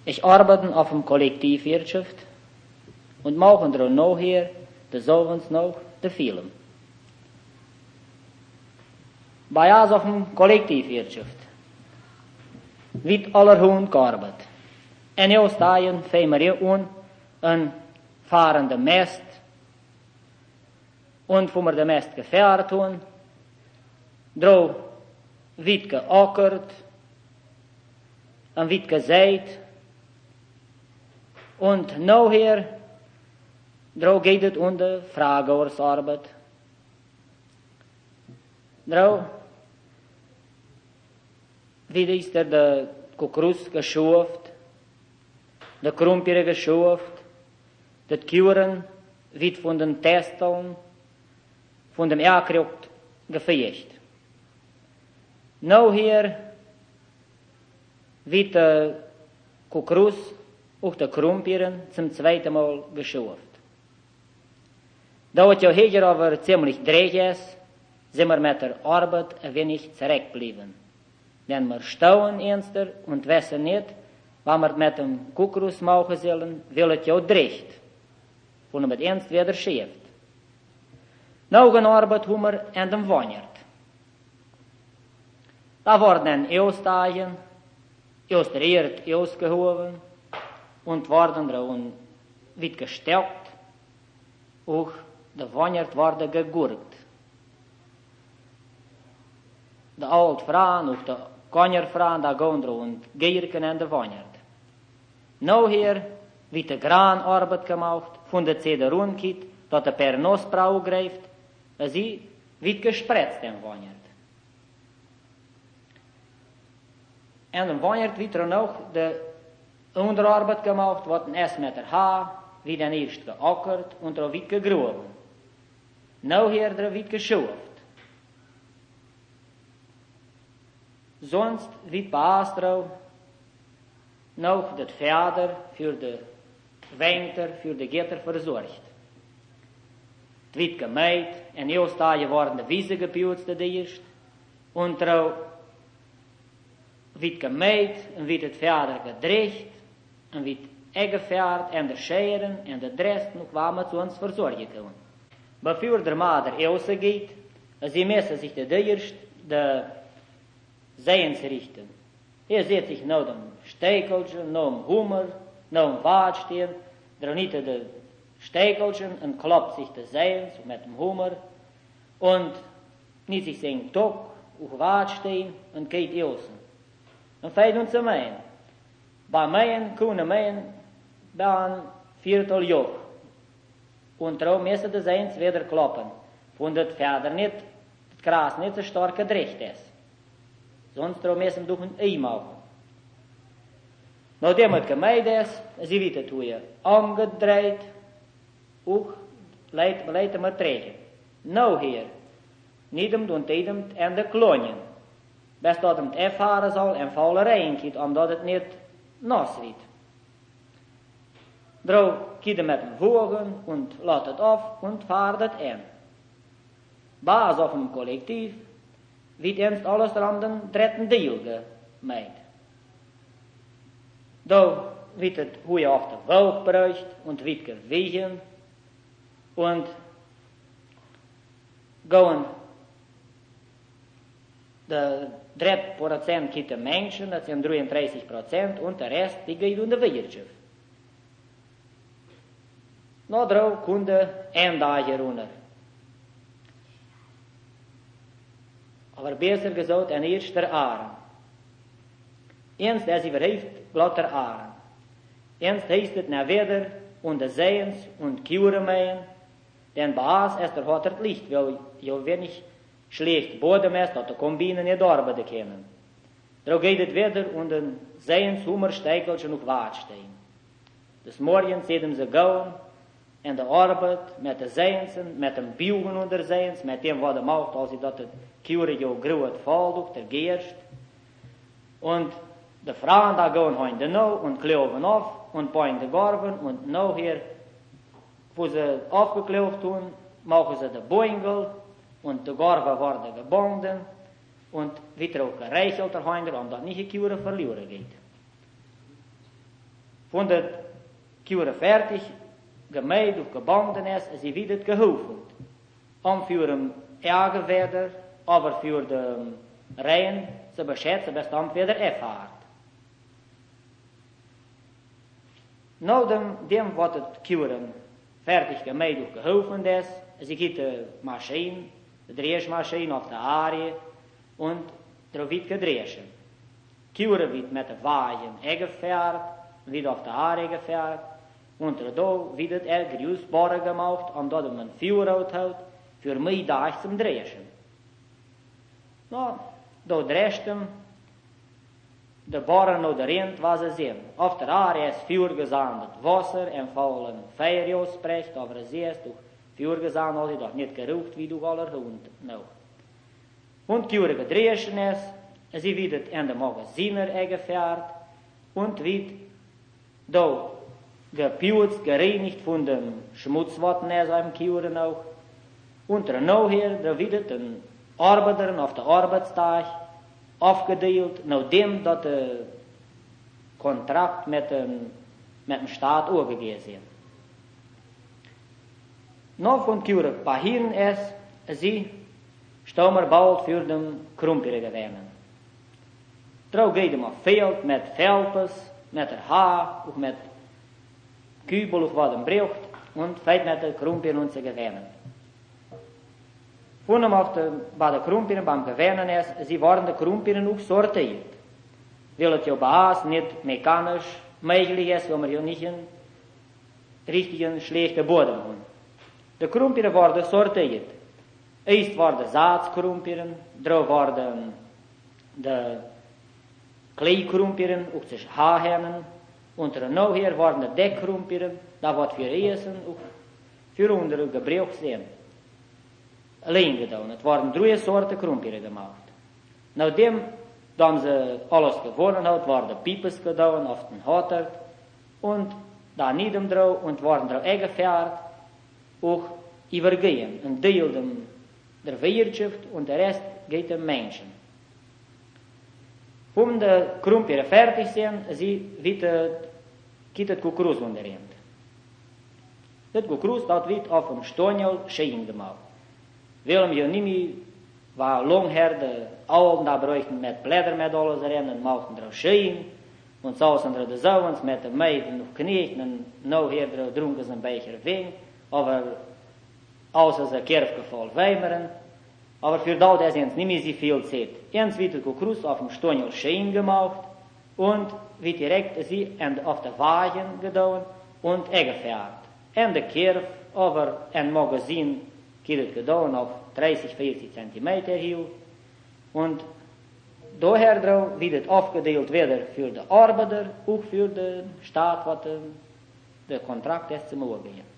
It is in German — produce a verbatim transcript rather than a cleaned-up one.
Ich arbeite auf dem Kollektivwirtschaft und machen er noch hier, de sovens noch, de Film. Bei uns auf dem Kollektivwirtschaft wird allerhand gearbeitet. En jou staan femerie un een farende mest und wo wir de mest gefährt tun, dro wird geackert, en wird gesät, und nachher dro geht es um die Frageorsarbeit. Dro wird ist er de Kukrus geschuft, de Krumpiere geschuft, de Kuren wird von den Testeln, von dem Erkrucht gefecht. Nou hier wird de Kukrus auch de Krumpieren zum zweiten Mal geschuft. Da het jou hier aber ziemlich dreig ist, sind wir mit der Arbeit ein wenig zurückgeblieben. Denn wir stauen ernster und wissen nicht, wann wir mit dem Kukrus machen sollen, will es jou dreigt. Von dem ernst wieder schäft. Nou een Arbeit haben wir an dem Wanyert. Da worden Eustagien, aus der Erde ausgehoben und worden dran wird gestärkt, auch der Wanyert wurde gegurkt. De oud Frauen, auch der Konjerfrauen, da gehen und gierken an der Wanyert. Nou hier wird de Granarbeit gemacht, von der Zederunkit, dat der per Nosprau greift, sie wird gespretzt in Wanyert. En de Wanyert wird er noch de Unterarbeit gemacht, wat een es met der Haar, wie dan eerst geackert und er wird gegroven. Nou hier er wird geschuft. Sonst wird bei Astro noch das Pferde für die Winter, für die Gitter versorgt. Es wird gemäht, en Eustagien worden de Wiese geputzt, die erst, und er wird gemäht, en wird das Pferde gedreht, en wird eggefährt, en der Scheren, en der Drest, noch waar wir zu uns versorgen können. Bevor der Mader Euse geht, sie müssen sich de erst, de Sehens richten. Hier seht sich nou dem Stekeltje, nou dem Hummer, nou dem Waadstien, der nicht de Stekeltje en kloppt sich de Sehens mit dem Hummer und nicht sich sein Tok, auch Waadstien und geht außen. Und feit uns zu meinen. Bei meinen können meinen, bei ein Viertel Jahr. Und darum müssen die Sehens wieder kloppen. Von das Pferd nicht, das Gras nicht so stark gedreht ist. Sonst darum müssen wir durch ein Ei machen. Nachdem es gemeid ist, sie wird es hier umgedreht, auch leiten wir trägen. Nou hier, niedem und edem en de klonjen. Best dat hem het ervaren zal en volle reinkiet, omdat het niet nass wird. Dro kiet hem met hem voegen und laat het af und vaart het in. Baas auf dem Kollektiv wird ernst alles an den dritten Deal gemeint. Da wird es hoe auf der Woog bereicht und wird gewichen und gehen de drei Prozent kiet de Menschen, das sind drieëndertig Prozent, und der Rest, die geht in de Wirtschaft. Nou, drouw kunde een dag runter. Aber besser gesagt, ein erster Ahren. Ernst, der sie verheft, bleibt der Ahren. Ernst heißt es nach Wetter und des Sehens und Kuremähen, denn bei uns ist der hat das Licht, weil jo wenig schlecht Boden ist, dat de Kombinen nicht arbeiten können. Darum geht es wieder und den Sehens, Hummersteigelchen noch Waadstehen. Des Morgens sehen sie gehen, in der Arbeit, mit den Sehensen, mit dem Bugen und der Sehens, mit dem, was er macht, als sie dat de Kure jo gruet fall durch der Gerst. Und de Frauen da gehen heim de nou und kleuven auf und bauen de Garben und nou hier, wo sie aufgekleuft tun, machen sie de Boingel und de Garben worden gebunden und wird er auch gereichelt daheim, omdat nicht die Kure verloren geht. Wenn das Kure fertig gemäht und gebunden ist, sie wird es gehofen. Um für den Ärgerwerder, aber für den Rhein zu beschätzen, bis dann wieder erfahrt. Nou dem, dem wat het Kuren fertig gemäht und gehofen ist, sie gibt die Maschine, die Drehmaschine auf der Arie und der wird gedreschen. Kuren wird mit der Wagen eingefährt, wird auf der Arie gefährt und da wird er Grüßbare gemacht, omdat man Führrad hat, für mich da zum Dreschen. Nou, da drescht hem de Barren oder Rind, was sie sehen. Auf der Aare ist vuurgesandet Wasser, en vollen Feier spricht, aber es ist durch vuurgesandet, als doch nicht gerucht, wie du aller Hund noch. Und Kure gedreschen ist, sie wird in de Magaziner eingefährt und wird da geputzt, gereinigt von dem Schmutz, was in einem Kure noch. Und er noch hier, da wird ein Arbeiter auf der Arbeitstag afgedeeld, nachdem dat de contract met, een, met dem Staat overgegeven zijn. Nog van Kure pahieren is, sie staan bald für den Krumpier gewinnen. Trouw geht hem auf Veld met Velpes, met der Haar, ook met Kübel of wat hem braucht, und feit met de Krumpier und ze gewinnen. Toen hem auf de, bij de Krumpieren beim Gewinnen ist, sie waren de Krumpieren ook sortiert. Weil het ja bei uns nicht mechanisch möglich ist, weil wir ja nicht einen richtigen, schlechten Boden haben. De Krumpieren waren sortiert. Eerst waren de Saatkrumpieren, dan waren de Kleekrumpieren, ook de Haarhennen, und er nou hier waren de Deckkrumpieren, dat wat für Essen, ook für andere gebraucht zijn. Alleen gedaan. Het waren drie soorten krumpieren gemaakt. Naudem dan ze alles gewonnen had, waren de piepes gedaan, of den Hotter, und da niedem drauf, und waren drauf eingefährt, auch übergehen. Ein Deel dem, der Wirtschaft, und der Rest geht dem Menschen. Wenn die krumpieren fertig sind, sie wird het Kukuruz unterhand. Das Kukuruz, dat wird auf dem Stonjol schön gemacht. Willem je niet meer, waar lang her de ouden daar bräuchten met Blätter met alles erin en machten er schön und sausen er de Sauens met de meiden nog knechten en nou her er dronken ze een beetje wing, aber außer ze kerfgeval weimeren, aber für dat is eens niet meer so viel Zeit. Eens wird der Kukuruz auf dem Stonjol schön gemacht und wird direkt sie auf der Wagen gedaan und eingefährt. En de kerf, aber ein Magazin geht gedaan auf dreißig, vierzig Zentimeter hiel. Und daher drauf wird es aufgedeelt wieder für die Arbeiter, auch für den Staat, was der Kontrakt ist zum Urgehen.